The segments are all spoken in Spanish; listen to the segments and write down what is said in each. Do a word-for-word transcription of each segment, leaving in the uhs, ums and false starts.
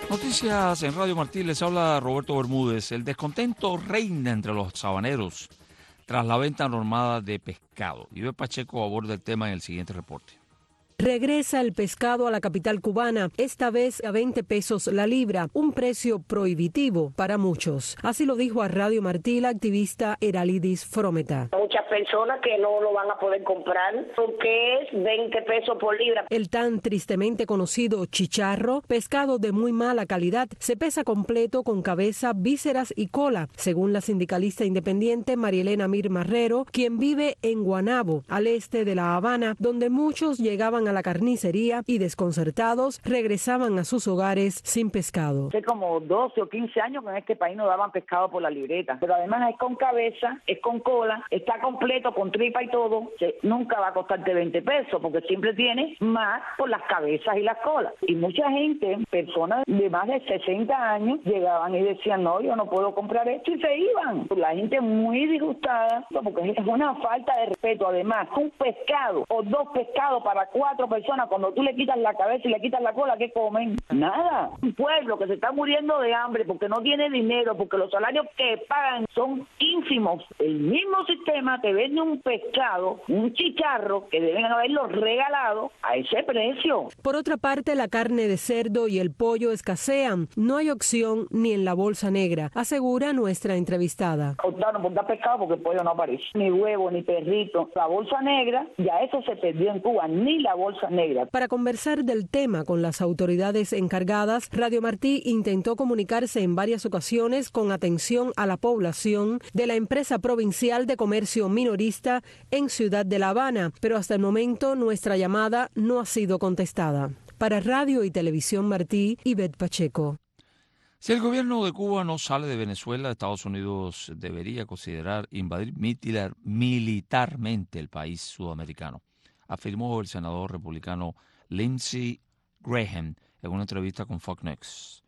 Noticias en Radio Martí, les habla Roberto Bermúdez. El descontento reina entre los sabaneros tras la venta normada de pescado. Ivette Pacheco aborda el tema en el siguiente reporte. Regresa el pescado a la capital cubana, esta vez a veinte pesos la libra, un precio prohibitivo para muchos. Así lo dijo a Radio Martí la activista Eralidis Frometa. Muchas personas que no lo van a poder comprar porque es veinte pesos por libra. El tan tristemente conocido chicharro, pescado de muy mala calidad, se pesa completo con cabeza, vísceras y cola, según la sindicalista independiente Marielena Mir Marrero, quien vive en Guanabo, al este de La Habana, donde muchos llegaban a la carnicería y desconcertados regresaban a sus hogares sin pescado. Hace como doce o quince años que en este país no daban pescado por la libreta, pero además es con cabeza, es con cola, está completo con tripa y todo, nunca va a costarte veinte pesos porque siempre tiene más por las cabezas y las colas. Y mucha gente, personas de más de sesenta años, llegaban y decían, no, yo no puedo comprar esto y se iban. La gente muy disgustada porque es una falta de respeto. Además, un pescado o dos pescados para cuatro personas, cuando tú le quitas la cabeza y le quitas la cola, ¿qué comen? Nada. Un pueblo que se está muriendo de hambre porque no tiene dinero, porque los salarios que pagan son ínfimos. El mismo sistema te vende un pescado, un chicharro, que deben haberlo regalado a ese precio. Por otra parte, la carne de cerdo y el pollo escasean. No hay opción ni en la bolsa negra, asegura nuestra entrevistada. Optaron por dar pescado porque el pollo no aparece. Ni huevo, ni perrito. La bolsa negra, ya eso se perdió en Cuba, ni la bolsa negra. Para conversar del tema con las autoridades encargadas, Radio Martí intentó comunicarse en varias ocasiones con atención a la población de la empresa provincial de comercio minorista en Ciudad de La Habana, pero hasta el momento nuestra llamada no ha sido contestada. Para Radio y Televisión Martí, Ivette Pacheco. Si el gobierno de Cuba no sale de Venezuela, Estados Unidos debería considerar invadir militar, militarmente el país sudamericano, afirmó el senador republicano Lindsey Graham en una entrevista con Fox News.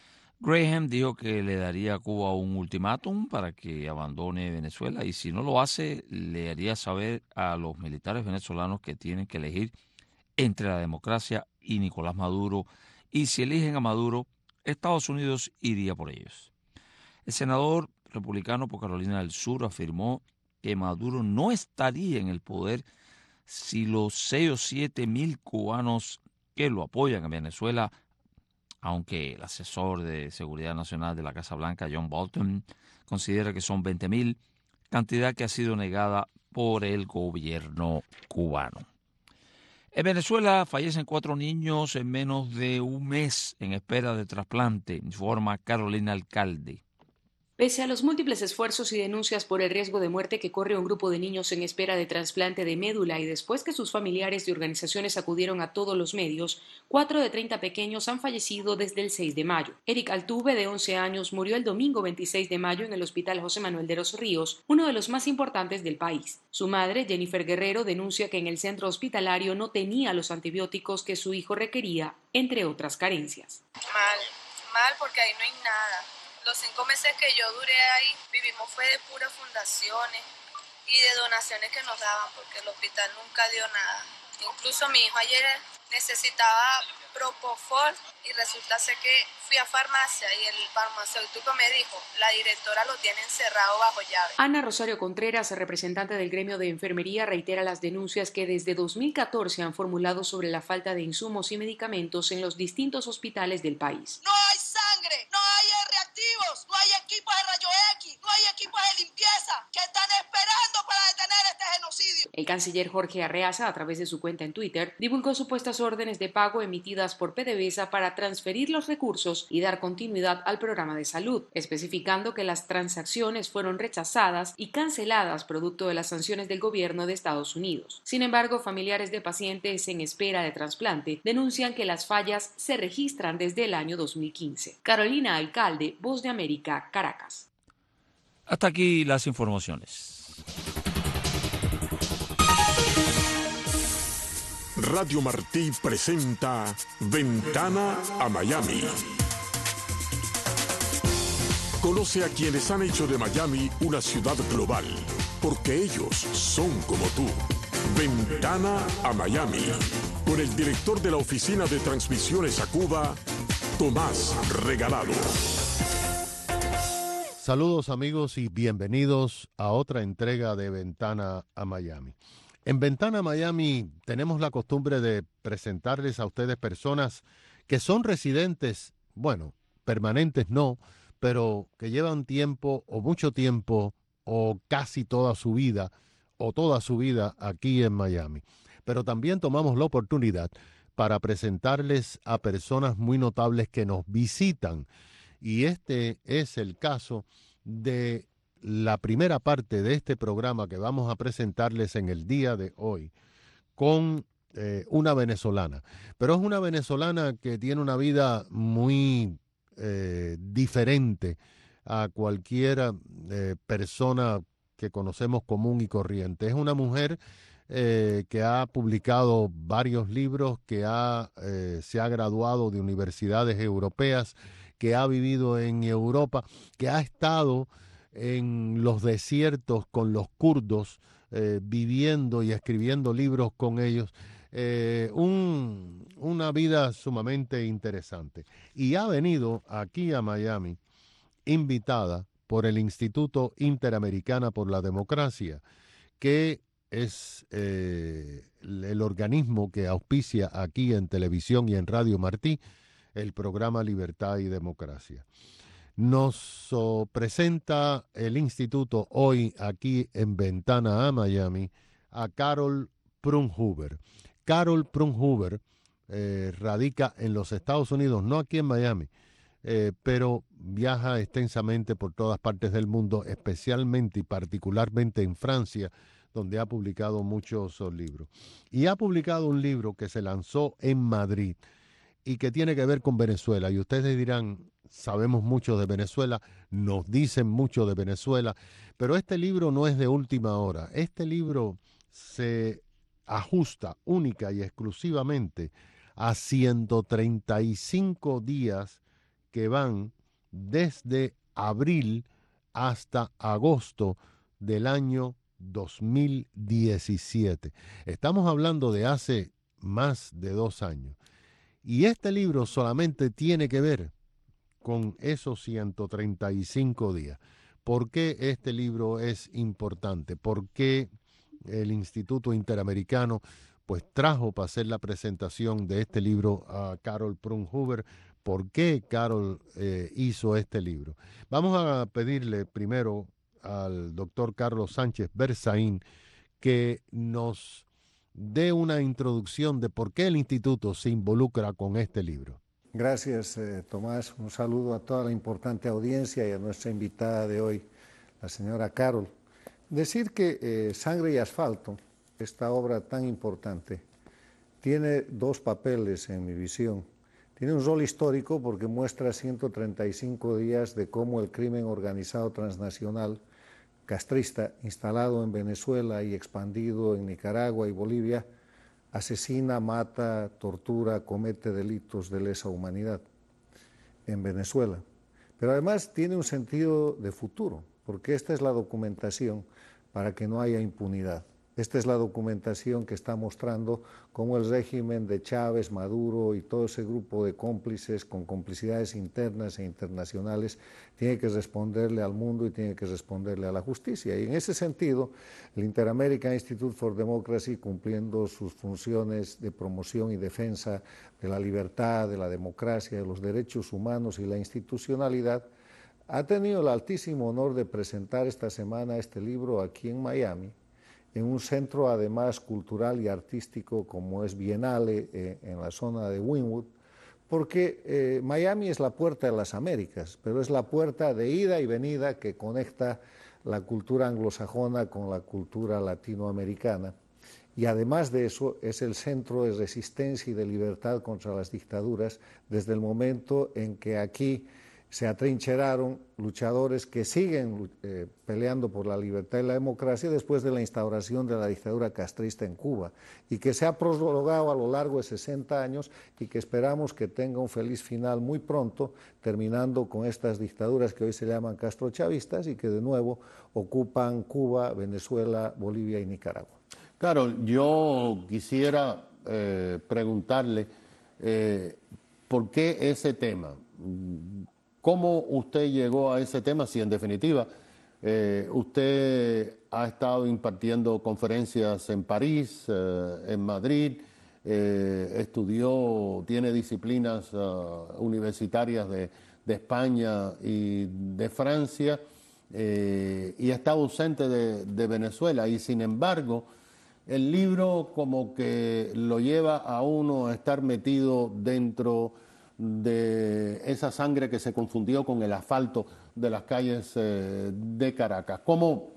Graham dijo que le daría a Cuba un ultimátum para que abandone Venezuela y si no lo hace, le haría saber a los militares venezolanos que tienen que elegir entre la democracia y Nicolás Maduro, y si eligen a Maduro, Estados Unidos iría por ellos. El senador republicano por Carolina del Sur afirmó que Maduro no estaría en el poder si los seis o siete mil cubanos que lo apoyan en Venezuela, aunque el asesor de Seguridad Nacional de la Casa Blanca, John Bolton, considera que son veinte mil, cantidad que ha sido negada por el gobierno cubano. En Venezuela fallecen cuatro niños en menos de un mes en espera de trasplante, informa Carolina Alcalde. Pese a los múltiples esfuerzos y denuncias por el riesgo de muerte que corre un grupo de niños en espera de trasplante de médula y después que sus familiares y organizaciones acudieron a todos los medios, cuatro de treinta pequeños han fallecido desde el seis de mayo. Eric Altuve, de once años, murió el domingo veintiséis de mayo en el Hospital José Manuel de los Ríos, uno de los más importantes del país. Su madre, Jennifer Guerrero, denuncia que en el centro hospitalario no tenía los antibióticos que su hijo requería, entre otras carencias. Mal, mal porque ahí no hay nada. Los cinco meses que yo duré ahí, vivimos fue de puras fundaciones y de donaciones que nos daban, porque el hospital nunca dio nada. Incluso mi hijo ayer necesitaba Propofol y resulta ser que fui a farmacia y el farmacéutico me dijo, la directora lo tiene encerrado bajo llave. Ana Rosario Contreras, representante del gremio de enfermería, reitera las denuncias que desde dos mil catorce han formulado sobre la falta de insumos y medicamentos en los distintos hospitales del país. No hay sangre, no hay reactivos, no hay equipos de rayos X, no hay equipos de limpieza que están esperando para detener este genocidio. El canciller Jorge Arreaza, a través de su cuenta en Twitter, divulgó supuestas órdenes de pago emitidas por PDVSA para transferir los recursos y dar continuidad al programa de salud, especificando que las transacciones fueron rechazadas y canceladas producto de las sanciones del gobierno de Estados Unidos. Sin embargo, familiares de pacientes en espera de trasplante denuncian que las fallas se registran desde el año dos mil quince. Carolina Alcalde, Voz de América, Caracas. Hasta aquí las informaciones. Radio Martí presenta Ventana a Miami. Conoce a quienes han hecho de Miami una ciudad global, porque ellos son como tú. Ventana a Miami, con el director de la Oficina de Transmisiones a Cuba, Tomás Regalado. Saludos amigos y bienvenidos a otra entrega de Ventana a Miami. En Ventana a Miami tenemos la costumbre de presentarles a ustedes personas que son residentes, bueno, permanentes no, pero que llevan tiempo o mucho tiempo o casi toda su vida o toda su vida aquí en Miami. Pero también tomamos la oportunidad para presentarles a personas muy notables que nos visitan. Y este es el caso de la primera parte de este programa que vamos a presentarles en el día de hoy con eh, una venezolana. Pero es una venezolana que tiene una vida muy eh, diferente a cualquier eh, persona que conocemos común y corriente. Es una mujer eh, que ha publicado varios libros, que ha, eh, se ha graduado de universidades europeas, que ha vivido en Europa, que ha estado en los desiertos con los kurdos, eh, viviendo y escribiendo libros con ellos. Eh, un, una vida sumamente interesante. Y ha venido aquí a Miami invitada por el Instituto Interamericano por la Democracia, que es eh, el organismo que auspicia aquí en televisión y en Radio Martí el programa Libertad y Democracia. Nos oh, presenta el instituto hoy aquí en Ventana a Miami a Carol Prunhuber. Carol Prunhuber eh, radica en los Estados Unidos, no aquí en Miami, eh, pero viaja extensamente por todas partes del mundo, especialmente y particularmente en Francia, donde ha publicado muchos oh, libros. Y ha publicado un libro que se lanzó en Madrid y que tiene que ver con Venezuela. Y ustedes dirán, sabemos mucho de Venezuela, nos dicen mucho de Venezuela, pero este libro no es de última hora. Este libro se ajusta única y exclusivamente a ciento treinta y cinco días que van desde abril hasta agosto del año dos mil diecisiete. Estamos hablando de hace más de dos años. Y este libro solamente tiene que ver con esos ciento treinta y cinco días. ¿Por qué este libro es importante? ¿Por qué el Instituto Interamericano pues trajo para hacer la presentación de este libro a Carol Prunhuber? ¿Por qué Carol eh, hizo este libro? Vamos a pedirle primero al doctor Carlos Sánchez Berzaín que nos dé una introducción de por qué el instituto se involucra con este libro. Gracias, eh, Tomás. Un saludo a toda la importante audiencia y a nuestra invitada de hoy, la señora Carol. Decir que eh, Sangre y Asfalto, esta obra tan importante, tiene dos papeles en mi visión. Tiene un rol histórico porque muestra ciento treinta y cinco días de cómo el crimen organizado transnacional castrista instalado en Venezuela y expandido en Nicaragua y Bolivia asesina, mata, tortura, comete delitos de lesa humanidad en Venezuela. Pero además tiene un sentido de futuro, porque esta es la documentación para que no haya impunidad. Esta es la documentación que está mostrando cómo el régimen de Chávez, Maduro y todo ese grupo de cómplices con complicidades internas e internacionales tiene que responderle al mundo y tiene que responderle a la justicia. Y en ese sentido, el Inter-American Institute for Democracy, cumpliendo sus funciones de promoción y defensa de la libertad, de la democracia, de los derechos humanos y la institucionalidad, ha tenido el altísimo honor de presentar esta semana este libro aquí en Miami, en un centro además cultural y artístico como es Bienale eh, en la zona de Wynwood, porque eh, Miami es la puerta de las Américas, pero es la puerta de ida y venida que conecta la cultura anglosajona con la cultura latinoamericana. Y además de eso es el centro de resistencia y de libertad contra las dictaduras desde el momento en que aquí se atrincheraron luchadores que siguen eh, peleando por la libertad y la democracia después de la instauración de la dictadura castrista en Cuba y que se ha prolongado a lo largo de sesenta años y que esperamos que tenga un feliz final muy pronto, terminando con estas dictaduras que hoy se llaman castrochavistas y que de nuevo ocupan Cuba, Venezuela, Bolivia y Nicaragua. Carol, yo quisiera eh, preguntarle, eh, ¿por qué ese tema? ¿Cómo usted llegó a ese tema? Si en definitiva eh, usted ha estado impartiendo conferencias en París, eh, en Madrid, eh, estudió, tiene disciplinas uh, universitarias de, de España y de Francia, eh, y está ausente de, de Venezuela, y sin embargo el libro como que lo lleva a uno a estar metido dentro de esa sangre que se confundió con el asfalto de las calles eh, de Caracas. ¿Cómo,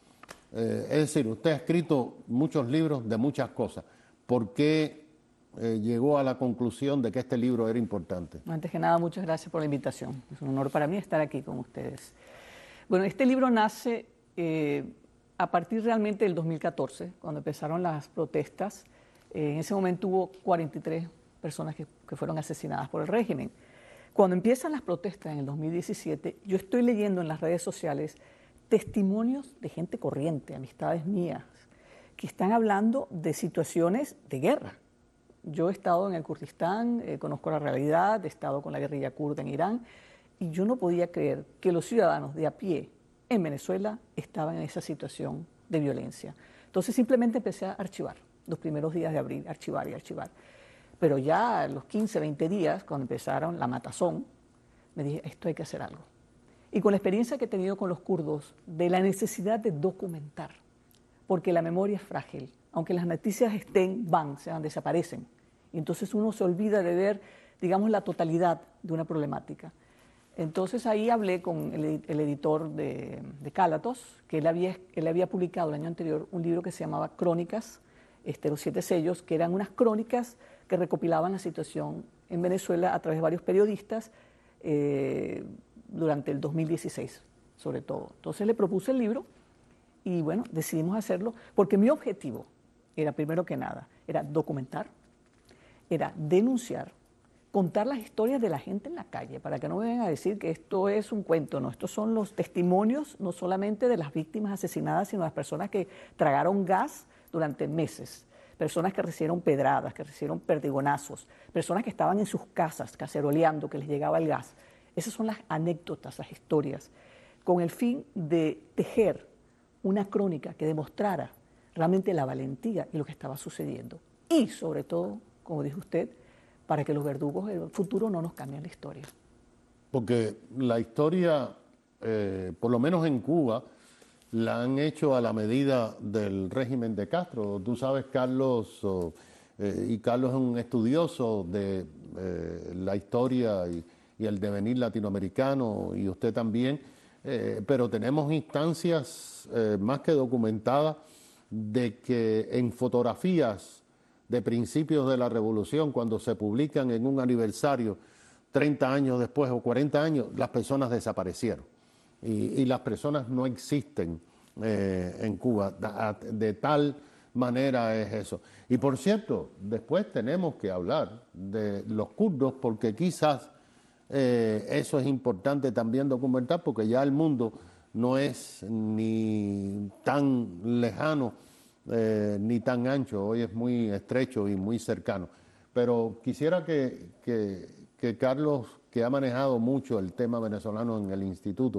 eh, es decir, usted ha escrito muchos libros de muchas cosas, ¿por qué eh, llegó a la conclusión de que este libro era importante? Antes que nada, muchas gracias por la invitación. Es un honor para mí estar aquí con ustedes. Bueno, este libro nace eh, a partir realmente del dos mil catorce, cuando empezaron las protestas. Eh, en ese momento hubo cuarenta y tres personas que, que fueron asesinadas por el régimen. Cuando empiezan las protestas en el dos mil diecisiete, yo estoy leyendo en las redes sociales testimonios de gente corriente, amistades mías, que están hablando de situaciones de guerra. Yo he estado en el Kurdistán, eh, conozco la realidad, he estado con la guerrilla kurda en Irán, y yo no podía creer que los ciudadanos de a pie en Venezuela estaban en esa situación de violencia. Entonces simplemente empecé a archivar, los primeros días de abril, archivar y archivar. Pero ya a los quince, veinte días, cuando empezaron la matazón, me dije, esto hay que hacer algo. Y con la experiencia que he tenido con los kurdos, de la necesidad de documentar, porque la memoria es frágil, aunque las noticias estén, van, se van, desaparecen. Y entonces uno se olvida de ver, digamos, la totalidad de una problemática. Entonces ahí hablé con el, el editor de, de Cálatos, que él había, él había publicado el año anterior un libro que se llamaba Crónicas, este, los siete sellos, que eran unas crónicas que recopilaban la situación en Venezuela a través de varios periodistas eh, durante el dos mil dieciséis, sobre todo. Entonces le propuse el libro y bueno, decidimos hacerlo porque mi objetivo era, primero que nada, era documentar, era denunciar, contar las historias de la gente en la calle, para que no me vengan a decir que esto es un cuento, no, estos son los testimonios no solamente de las víctimas asesinadas, sino de las personas que tragaron gas durante meses, personas que recibieron pedradas, que recibieron perdigonazos, personas que estaban en sus casas caceroleando, que les llegaba el gas. Esas son las anécdotas, las historias, con el fin de tejer una crónica que demostrara realmente la valentía y lo que estaba sucediendo. Y sobre todo, como dijo usted, para que los verdugos del futuro no nos cambien la historia. Porque la historia, eh, por lo menos en Cuba, la han hecho a la medida del régimen de Castro. Tú sabes, Carlos, oh, eh, y Carlos es un estudioso de eh, la historia y, y el devenir latinoamericano, y usted también, eh, pero tenemos instancias eh, más que documentadas de que en fotografías de principios de la revolución, cuando se publican en un aniversario treinta años después o cuarenta años, las personas desaparecieron. Y, y las personas no existen eh, en Cuba. De, de tal manera es eso. Y por cierto, después tenemos que hablar de los kurdos, porque quizás eh, eso es importante también documentar, porque ya el mundo no es ni tan lejano eh, ni tan ancho, hoy es muy estrecho y muy cercano. Pero quisiera que, que, que Carlos, que ha manejado mucho el tema venezolano en el instituto,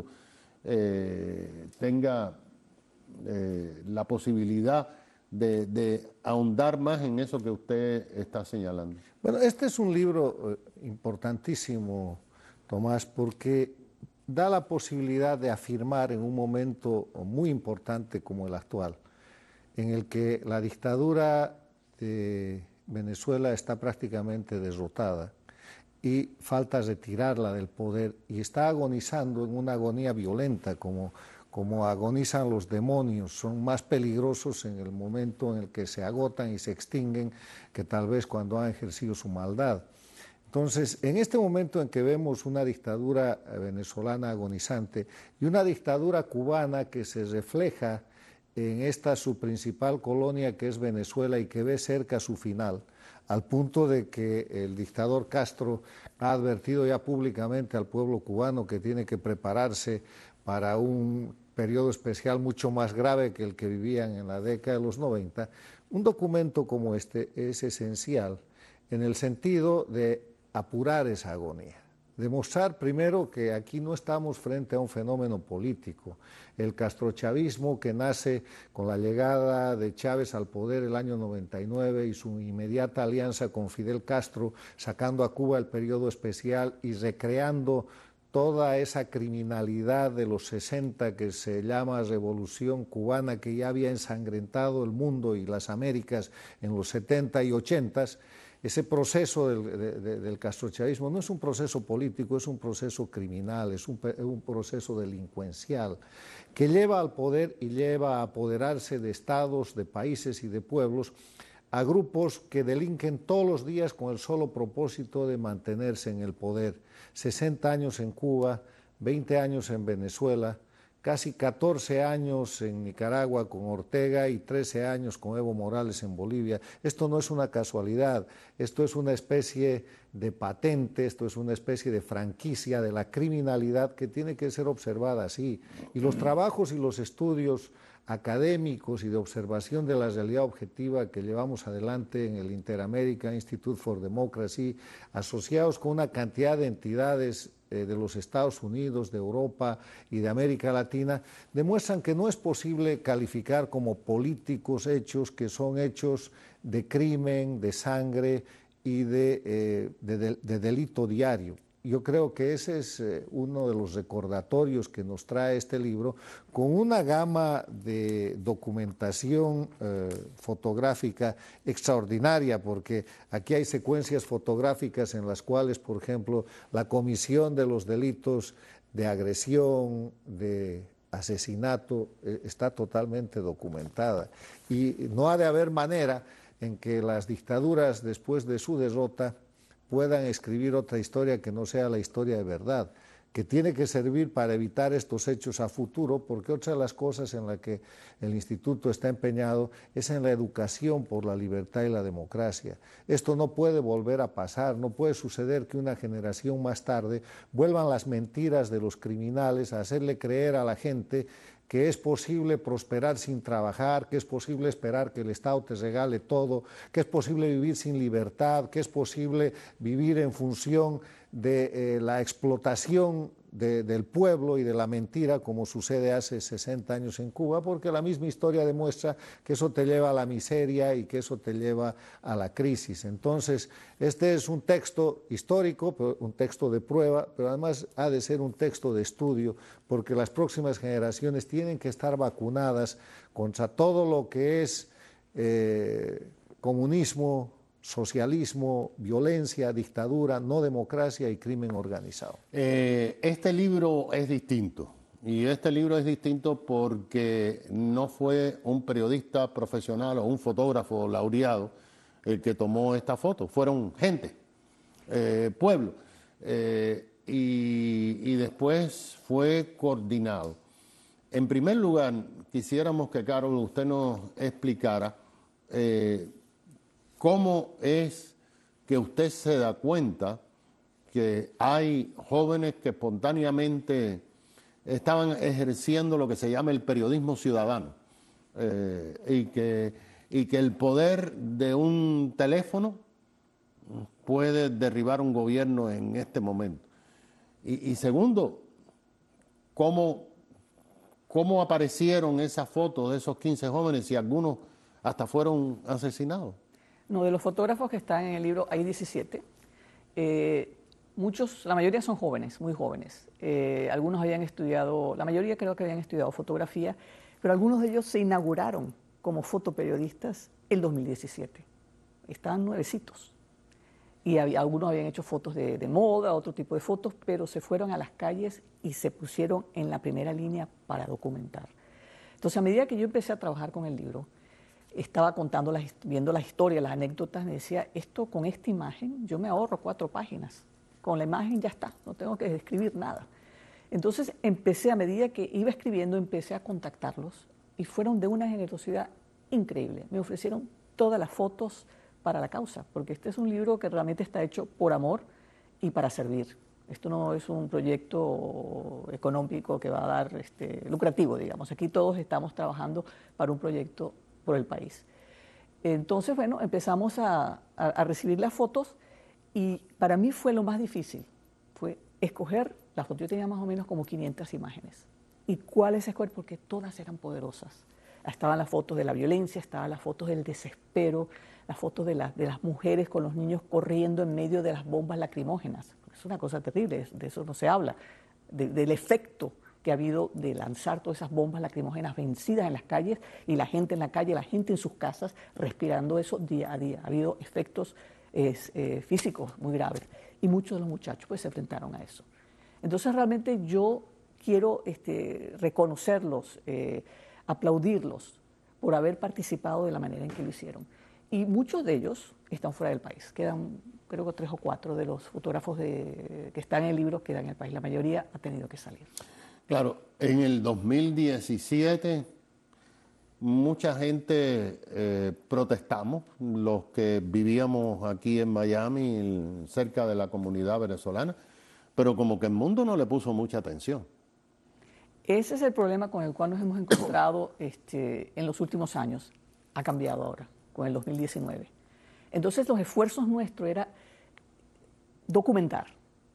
Eh, tenga eh, la posibilidad de, de ahondar más en eso que usted está señalando. Bueno, este es un libro importantísimo, Tomás, porque da la posibilidad de afirmar en un momento muy importante como el actual, en el que la dictadura de Venezuela está prácticamente derrotada y falta retirarla del poder, y está agonizando en una agonía violenta, como, como agonizan los demonios. Son más peligrosos en el momento en el que se agotan y se extinguen que tal vez cuando han ejercido su maldad. Entonces, en este momento en que vemos una dictadura venezolana agonizante y una dictadura cubana que se refleja en esta su principal colonia, que es Venezuela, y que ve cerca su final, al punto de que el dictador Castro ha advertido ya públicamente al pueblo cubano que tiene que prepararse para un periodo especial mucho más grave que el que vivían en la década de los noventa, un documento como este es esencial en el sentido de apurar esa agonía. Demostrar primero que aquí no estamos frente a un fenómeno político. El castrochavismo, que nace con la llegada de Chávez al poder el año noventa y nueve y su inmediata alianza con Fidel Castro, sacando a Cuba el periodo especial y recreando toda esa criminalidad de los sesenta que se llama Revolución Cubana, que ya había ensangrentado el mundo y las Américas en los setenta y ochenta. Ese proceso del, de, de, del castrochavismo no es un proceso político, es un proceso criminal, es un, un proceso delincuencial que lleva al poder y lleva a apoderarse de estados, de países y de pueblos a grupos que delinquen todos los días con el solo propósito de mantenerse en el poder. sesenta años en Cuba, veinte años en Venezuela, casi catorce años en Nicaragua con Ortega y trece años con Evo Morales en Bolivia. Esto no es una casualidad, esto es una especie de patente, esto es una especie de franquicia de la criminalidad que tiene que ser observada así. Y los trabajos y los estudios académicos y de observación de la realidad objetiva que llevamos adelante en el Inter-American Institute for Democracy, asociados con una cantidad de entidades eh, de los Estados Unidos, de Europa y de América Latina, demuestran que no es posible calificar como políticos hechos que son hechos de crimen, de sangre y de, eh, de, de, de delito diario. Yo creo que ese es eh, uno de los recordatorios que nos trae este libro, con una gama de documentación eh, fotográfica extraordinaria, porque aquí hay secuencias fotográficas en las cuales, por ejemplo, la comisión de los delitos de agresión, de asesinato, eh, está totalmente documentada. Y no ha de haber manera en que las dictaduras, después de su derrota, puedan escribir otra historia que no sea la historia de verdad, que tiene que servir para evitar estos hechos a futuro, porque otra de las cosas en las que el Instituto está empeñado es en la educación por la libertad y la democracia. Esto no puede volver a pasar, no puede suceder que una generación más tarde vuelvan las mentiras de los criminales a hacerle creer a la gente que es posible prosperar sin trabajar, que es posible esperar que el Estado te regale todo, que es posible vivir sin libertad, que es posible vivir en función de eh, la explotación de, del pueblo y de la mentira, como sucede hace sesenta años en Cuba, porque la misma historia demuestra que eso te lleva a la miseria y que eso te lleva a la crisis. Entonces, este es un texto histórico, un texto de prueba, pero además ha de ser un texto de estudio, porque las próximas generaciones tienen que estar vacunadas contra todo lo que es eh, comunismo, socialismo, violencia, dictadura, no democracia y crimen organizado. Eh, este libro es distinto, y este libro es distinto porque no fue un periodista profesional o un fotógrafo laureado el que tomó esta foto, fueron gente, eh, pueblo, eh, y, y después fue coordinado. En primer lugar, quisiéramos que, Carol, usted nos explicara eh, ¿cómo es que usted se da cuenta que hay jóvenes que espontáneamente estaban ejerciendo lo que se llama el periodismo ciudadano eh, y, que, y que el poder de un teléfono puede derribar un gobierno en este momento? Y, y segundo, ¿cómo, ¿cómo aparecieron esas fotos de esos quince jóvenes y algunos hasta fueron asesinados? No, de los fotógrafos que están en el libro hay diecisiete. Eh, muchos, la mayoría son jóvenes, muy jóvenes. Eh, algunos habían estudiado, la mayoría creo que habían estudiado fotografía, pero algunos de ellos se inauguraron como fotoperiodistas el dos mil diecisiete. Estaban nuevecitos. Y había, algunos habían hecho fotos de, de moda, otro tipo de fotos, pero se fueron a las calles y se pusieron en la primera línea para documentar. Entonces, a medida que yo empecé a trabajar con el libro, estaba contando, las, viendo la historia, las anécdotas, me decía, esto con esta imagen, yo me ahorro cuatro páginas. Con la imagen ya está, no tengo que escribir nada. Entonces empecé, a medida que iba escribiendo, empecé a contactarlos y fueron de una generosidad increíble. Me ofrecieron todas las fotos para la causa, porque este es un libro que realmente está hecho por amor y para servir. Esto no es un proyecto económico que va a dar este, lucrativo, digamos. Aquí todos estamos trabajando para un proyecto por el país. Entonces, bueno, empezamos a, a, a recibir las fotos Y para mí fue lo más difícil, fue escoger las fotos. Yo tenía más o menos como quinientas imágenes. ¿Y cuáles escoger? Porque todas eran poderosas. Estaban las fotos de la violencia, estaban las fotos del desespero, las fotos de, la, de las mujeres con los niños corriendo en medio de las bombas lacrimógenas. Es una cosa terrible, de eso no se habla, de, del efecto que ha habido de lanzar todas esas bombas lacrimógenas vencidas en las calles y la gente en la calle, la gente en sus casas respirando eso día a día. Ha habido efectos eh, eh, físicos muy graves y muchos de los muchachos pues se enfrentaron a eso. Entonces realmente yo quiero este, reconocerlos, eh, aplaudirlos por haber participado de la manera en que lo hicieron. Y muchos de ellos están fuera del país. Quedan, creo que tres o cuatro de los fotógrafos de, que están en el libro quedan en el país. La mayoría ha tenido que salir. Claro, en el dos mil diecisiete mucha gente eh, protestamos, los que vivíamos aquí en Miami, cerca de la comunidad venezolana, pero como que el mundo no le puso mucha atención. Ese es el problema con el cual nos hemos encontrado este, en los últimos años. Ha cambiado ahora, con el dos mil diecinueve. Entonces los esfuerzos nuestros era documentar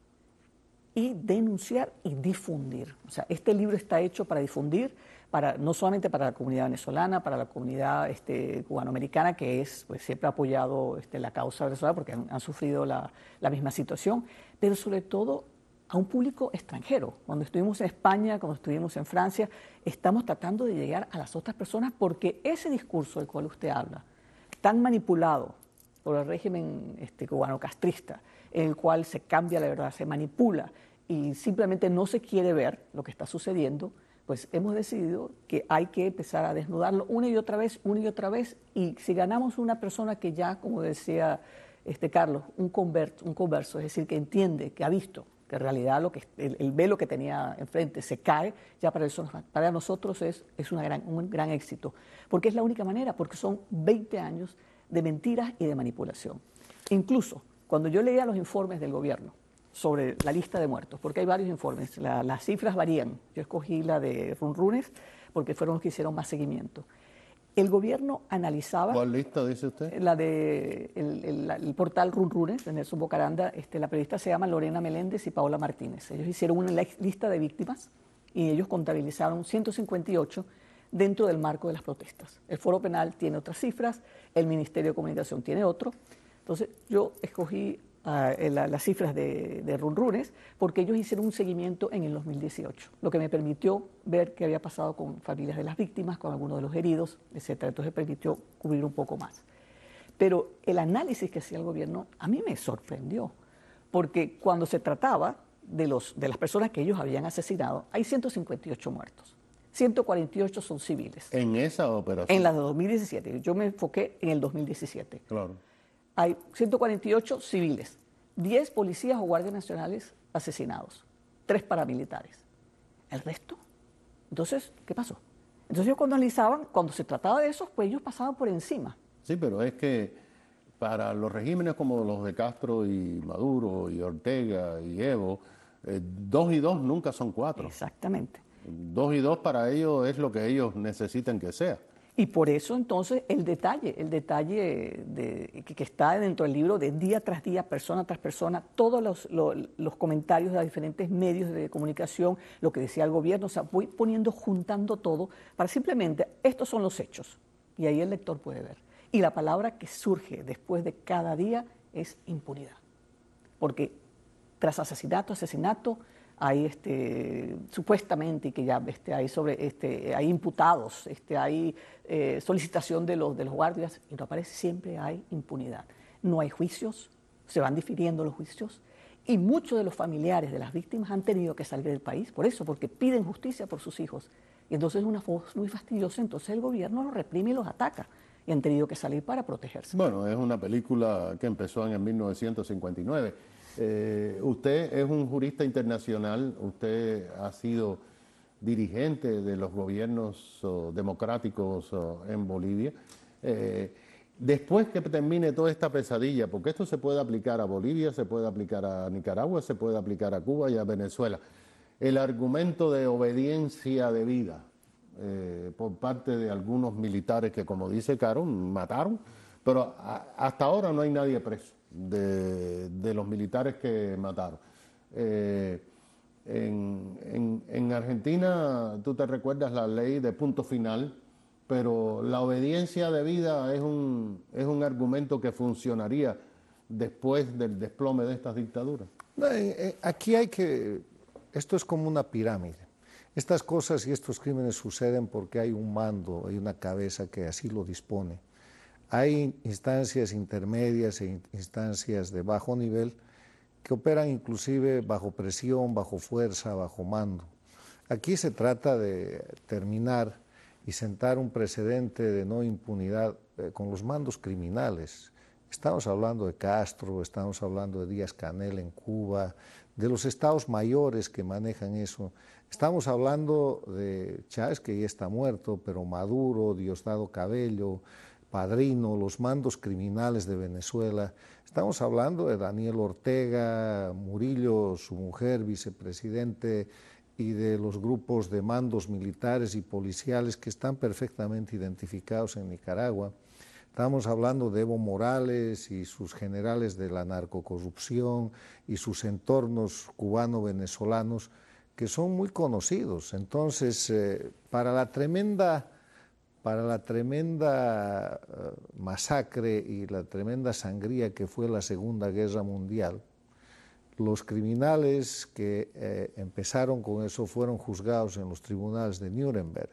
y denunciar y difundir. O sea, este libro está hecho para difundir, para, no solamente para la comunidad venezolana, para la comunidad este, cubanoamericana, que es, pues, siempre ha apoyado este, la causa venezolana porque han, han sufrido la, la misma situación, pero sobre todo a un público extranjero. Cuando estuvimos en España, cuando estuvimos en Francia, estamos tratando de llegar a las otras personas porque ese discurso del cual usted habla, tan manipulado por el régimen este, cubano-castrista, en el cual se cambia la verdad, se manipula y simplemente no se quiere ver lo que está sucediendo, pues hemos decidido que hay que empezar a desnudarlo una y otra vez, una y otra vez, y si ganamos una persona que ya, como decía este Carlos, un, convert, un converso, es decir, que entiende, que ha visto, que en realidad lo que, el, el velo que tenía enfrente se cae, ya para, eso, para nosotros es, es una gran, un gran éxito, porque es la única manera, porque son veinte años de mentiras y de manipulación. Incluso cuando yo leía los informes del gobierno sobre la lista de muertos, porque hay varios informes, la, las cifras varían, yo escogí la de Runrunes porque fueron los que hicieron más seguimiento. El gobierno analizaba... ¿Cuál lista dice usted? La de el, el, el portal Runrunes de Nelson Bocaranda. Este, la periodista se llama Lorena Meléndez y Paola Martínez. Ellos hicieron una lista de víctimas y ellos contabilizaron ciento cincuenta y ocho dentro del marco de las protestas. El Foro Penal tiene otras cifras, el Ministerio de Comunicación tiene otro. Entonces yo escogí uh, la, las cifras de, de Runrunes porque ellos hicieron un seguimiento en el dos mil dieciocho, lo que me permitió ver qué había pasado con familias de las víctimas, con algunos de los heridos, etcétera. Entonces permitió cubrir un poco más. Pero el análisis que hacía el gobierno a mí me sorprendió, porque cuando se trataba de, los, de las personas que ellos habían asesinado, hay ciento cincuenta y ocho muertos. ciento cuarenta y ocho son civiles. ¿En esa operación? En la de dos mil diecisiete. Yo me enfoqué en el dos mil diecisiete. Claro. Hay ciento cuarenta y ocho civiles, diez policías o guardias nacionales asesinados, tres paramilitares. ¿El resto? Entonces, ¿qué pasó? Entonces ellos cuando analizaban, cuando se trataba de esos, pues ellos pasaban por encima. Sí, pero es que para los regímenes como los de Castro y Maduro y Ortega y Evo, eh, dos y dos nunca son cuatro. Exactamente. Dos y dos para ellos es lo que ellos necesitan que sea. Y por eso entonces el detalle, el detalle de, que, que está dentro del libro de día tras día, persona tras persona, todos los, los, los comentarios de los diferentes medios de comunicación, lo que decía el gobierno, o sea, voy poniendo, juntando todo para simplemente, estos son los hechos. Y ahí el lector puede ver. Y la palabra que surge después de cada día es impunidad. Porque tras asesinato, asesinato, hay este, supuestamente, y que ya este, hay, sobre, este, hay imputados, este, hay eh, solicitación de los, de los guardias, y no aparece, siempre hay impunidad. No hay juicios, se van difiriendo los juicios, y muchos de los familiares de las víctimas han tenido que salir del país, por eso, porque piden justicia por sus hijos. Y entonces es una voz muy fastidiosa, entonces el gobierno los reprime y los ataca, y han tenido que salir para protegerse. Bueno, es una película que empezó en el mil novecientos cincuenta y nueve. Eh, usted es un jurista internacional, usted ha sido dirigente de los gobiernos oh, democráticos oh, en Bolivia. Eh, después que termine toda esta pesadilla, porque esto se puede aplicar a Bolivia, se puede aplicar a Nicaragua, se puede aplicar a Cuba y a Venezuela, el argumento de obediencia debida eh, por parte de algunos militares que, como dice Caro, mataron, pero a, hasta ahora no hay nadie preso. de, de los militares que mataron. Eh, en, en, en Argentina, tú te recuerdas la ley de punto final, pero la obediencia debida es un, es un argumento que funcionaría después del desplome de estas dictaduras. No, eh, eh, aquí hay que... Esto es como una pirámide. Estas cosas y estos crímenes suceden porque hay un mando, hay una cabeza que así lo dispone. Hay instancias intermedias e instancias de bajo nivel que operan inclusive bajo presión, bajo fuerza, bajo mando. Aquí se trata de terminar y sentar un precedente de no impunidad eh, con los mandos criminales. Estamos hablando de Castro, estamos hablando de Díaz-Canel en Cuba, de los estados mayores que manejan eso. Estamos hablando de Chávez, que ya está muerto, pero Maduro, Diosdado Cabello, Padrino, los mandos criminales de Venezuela. Estamos hablando de Daniel Ortega, Murillo, su mujer, vicepresidente, y de los grupos de mandos militares y policiales que están perfectamente identificados en Nicaragua. Estamos hablando de Evo Morales y sus generales de la narcocorrupción y sus entornos cubano-venezolanos que son muy conocidos. Entonces, eh, para la tremenda, para la tremenda uh, masacre y la tremenda sangría que fue la Segunda Guerra Mundial, los criminales que eh, empezaron con eso fueron juzgados en los tribunales de Nuremberg.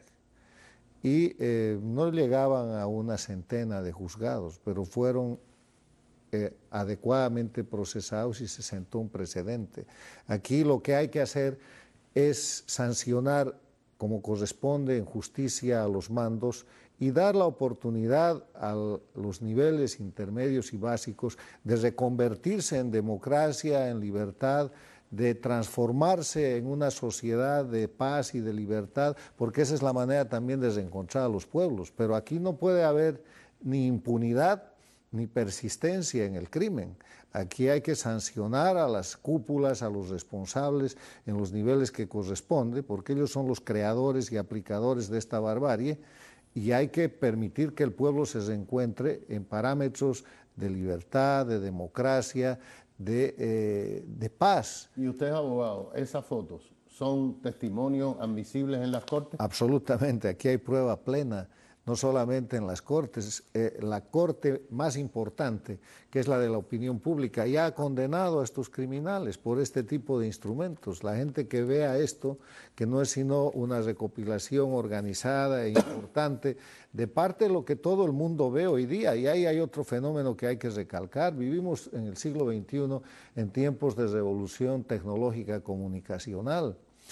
Y eh, no llegaban a una centena de juzgados, pero fueron eh, adecuadamente procesados y se sentó un precedente. Aquí lo que hay que hacer es sancionar como corresponde en justicia a los mandos y dar la oportunidad a los niveles intermedios y básicos de reconvertirse en democracia, en libertad, de transformarse en una sociedad de paz y de libertad, porque esa es la manera también de reencontrar a los pueblos. Pero aquí no puede haber ni impunidad ni persistencia en el crimen. Aquí hay que sancionar a las cúpulas, a los responsables en los niveles que corresponde, porque ellos son los creadores y aplicadores de esta barbarie, y hay que permitir que el pueblo se reencuentre en parámetros de libertad, de democracia, De, eh, de paz. ¿Y usted es abogado? ¿Esas fotos son testimonios admisibles en las cortes? Absolutamente, aquí hay prueba plena, no solamente en las cortes. Eh, la corte más importante, que es la de la opinión pública, ya ha condenado a estos criminales por este tipo de instrumentos. La gente que vea esto, que no es sino una recopilación organizada e importante de parte de lo que todo el mundo ve hoy día. Y ahí hay otro fenómeno que hay que recalcar. Vivimos en el siglo veintiuno en tiempos de revolución tecnológica comunicacional.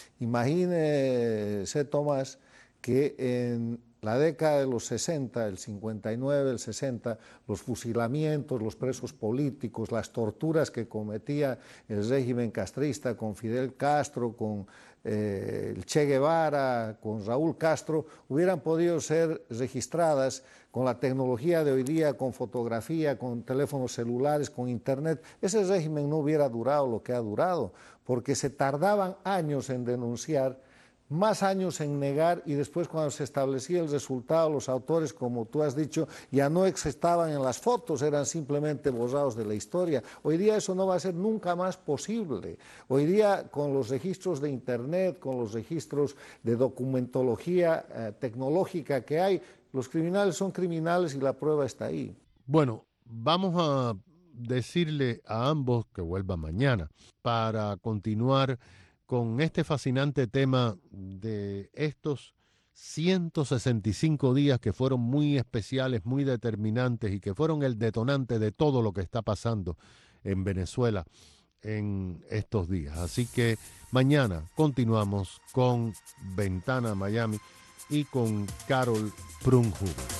Imagínese, Tomás, que en la década de los sesenta, el cincuenta y nueve, el sesenta, los fusilamientos, los presos políticos, las torturas que cometía el régimen castrista con Fidel Castro, con eh, el Che Guevara, con Raúl Castro, hubieran podido ser registradas con la tecnología de hoy día, con fotografía, con teléfonos celulares, con internet. Ese régimen no hubiera durado lo que ha durado, porque se tardaban años en denunciar, más años en negar, y después cuando se establecía el resultado, los autores, como tú has dicho, ya no estaban en las fotos, eran simplemente borrados de la historia. Hoy día eso no va a ser nunca más posible. Hoy día, con los registros de internet, con los registros de documentología eh, tecnológica que hay, los criminales son criminales y la prueba está ahí. Bueno, vamos a decirle a ambos que vuelvan mañana para continuar con este fascinante tema de estos ciento sesenta y cinco días que fueron muy especiales, muy determinantes y que fueron el detonante de todo lo que está pasando en Venezuela en estos días. Así que mañana continuamos con Ventana Miami y con Carol Prunju.